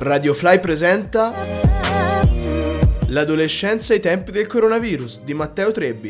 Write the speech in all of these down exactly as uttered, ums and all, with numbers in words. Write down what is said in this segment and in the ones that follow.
Radiofly presenta L'adolescenza ai tempi del coronavirus di Matteo Trebbi.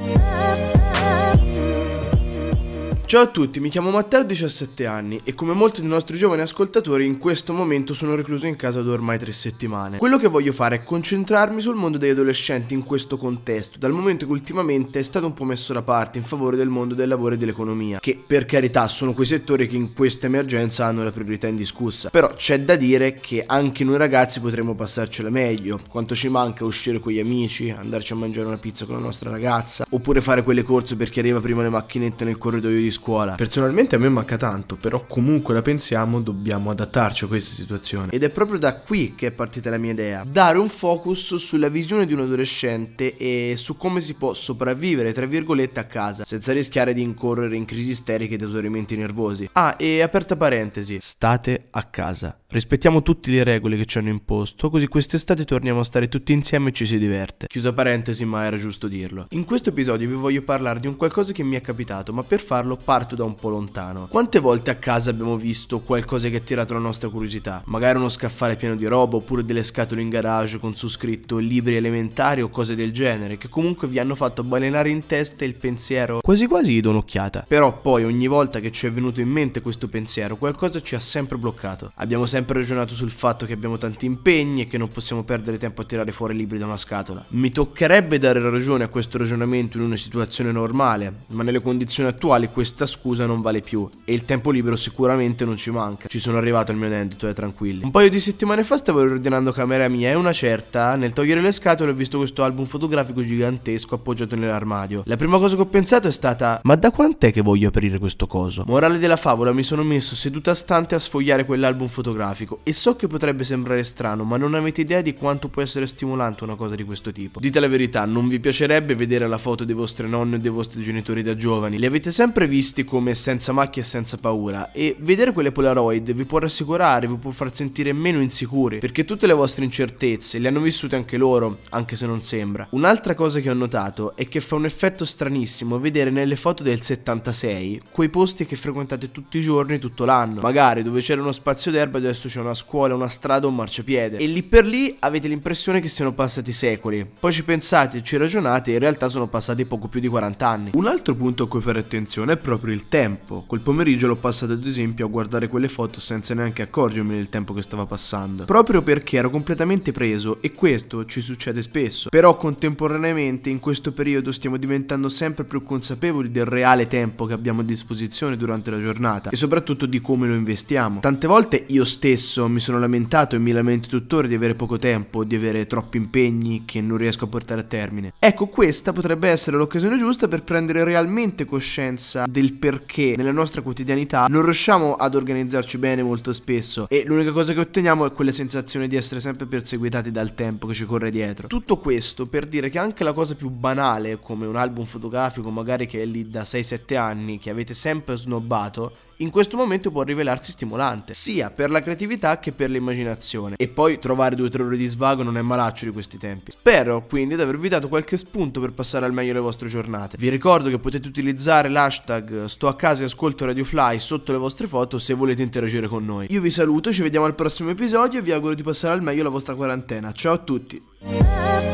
Ciao a tutti, mi chiamo Matteo, ho diciassette anni e come molti dei nostri giovani ascoltatori in questo momento sono recluso in casa da ormai tre settimane. Quello che voglio fare è concentrarmi sul mondo degli adolescenti in questo contesto, dal momento che ultimamente è stato un po' messo da parte in favore del mondo del lavoro e dell'economia, che per carità sono quei settori che in questa emergenza hanno la priorità indiscussa. Però c'è da dire che anche noi ragazzi potremmo passarcela meglio. Quanto ci manca uscire con gli amici, andarci a mangiare una pizza con la nostra ragazza, oppure fare quelle corse per chi arriva prima le macchinette nel corridoio di scuola. Personalmente a me manca tanto, però comunque la pensiamo, dobbiamo adattarci a questa situazione. Ed è proprio da qui che è partita la mia idea: dare un focus sulla visione di un adolescente e su come si può sopravvivere, tra virgolette, a casa, senza rischiare di incorrere in crisi isteriche ed esaurimenti nervosi. Ah, e aperta parentesi, state a casa. Rispettiamo tutte le regole che ci hanno imposto, così quest'estate torniamo a stare tutti insieme e ci si diverte. Chiusa parentesi, ma era giusto dirlo. In questo episodio vi voglio parlare di un qualcosa che mi è capitato, ma per farlo parto da un po' lontano. Quante volte a casa abbiamo visto qualcosa che ha attirato la nostra curiosità? Magari uno scaffale pieno di roba, oppure delle scatole in garage con su scritto libri elementari o cose del genere, che comunque vi hanno fatto balenare in testa il pensiero quasi quasi gli do un'occhiata. Però poi ogni volta che ci è venuto in mente questo pensiero, qualcosa ci ha sempre bloccato. Abbiamo sempre ragionato sul fatto che abbiamo tanti impegni e che non possiamo perdere tempo a tirare fuori libri da una scatola. Mi toccherebbe dare ragione a questo ragionamento in una situazione normale, ma nelle condizioni attuali questa scusa non vale più e il tempo libero sicuramente non ci manca. Ci sono arrivato al mio aneddoto, eh, tranquilli. Un paio di settimane fa stavo riordinando camera mia e una certa, nel togliere le scatole, ho visto questo album fotografico gigantesco appoggiato nell'armadio. La prima cosa che ho pensato è stata: ma da quant'è che voglio aprire questo coso? Morale della favola, mi sono messo seduta stante a sfogliare quell'album fotografico e so che potrebbe sembrare strano, ma non avete idea di quanto può essere stimolante una cosa di questo tipo. Dite la verità, non vi piacerebbe vedere la foto dei vostri nonni o dei vostri genitori da giovani? Li avete sempre visti come senza macchie e senza paura, e vedere quelle Polaroid vi può rassicurare, vi può far sentire meno insicuri, perché tutte le vostre incertezze le hanno vissute anche loro, anche se non sembra. Un'altra cosa che ho notato è che fa un effetto stranissimo vedere nelle foto del settantasei quei posti che frequentate tutti i giorni tutto l'anno, magari dove c'era uno spazio d'erba adesso c'è una scuola, una strada o un marciapiede, e lì per lì avete l'impressione che siano passati secoli. Poi ci pensate, ci ragionate e in realtà sono passati poco più di quaranta anni. Un altro punto a cui fare attenzione è proprio il tempo. Quel pomeriggio l'ho passato ad esempio a guardare quelle foto senza neanche accorgermi del tempo che stava passando, proprio perché ero completamente preso, e questo ci succede spesso. Però contemporaneamente in questo periodo stiamo diventando sempre più consapevoli del reale tempo che abbiamo a disposizione durante la giornata e soprattutto di come lo investiamo. Tante volte io stesso mi sono lamentato e mi lamento tuttora di avere poco tempo, di avere troppi impegni che non riesco a portare a termine. Ecco, questa potrebbe essere l'occasione giusta per prendere realmente coscienza del perché nella nostra quotidianità non riusciamo ad organizzarci bene molto spesso e l'unica cosa che otteniamo è quella sensazione di essere sempre perseguitati dal tempo che ci corre dietro. Tutto questo per dire che anche la cosa più banale, come un album fotografico magari che è lì da sei sette anni, che avete sempre snobbato, in questo momento può rivelarsi stimolante, sia per la creatività che per l'immaginazione. E poi trovare due o tre ore di svago non è malaccio di questi tempi. Spero quindi di avervi dato qualche spunto per passare al meglio le vostre giornate. Vi ricordo che potete utilizzare l'hashtag sto a casa e ascolto Radiofly sotto le vostre foto se volete interagire con noi. Io vi saluto, ci vediamo al prossimo episodio e vi auguro di passare al meglio la vostra quarantena. Ciao a tutti.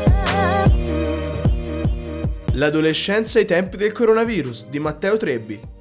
L'adolescenza ai tempi del coronavirus di Matteo Trebbi.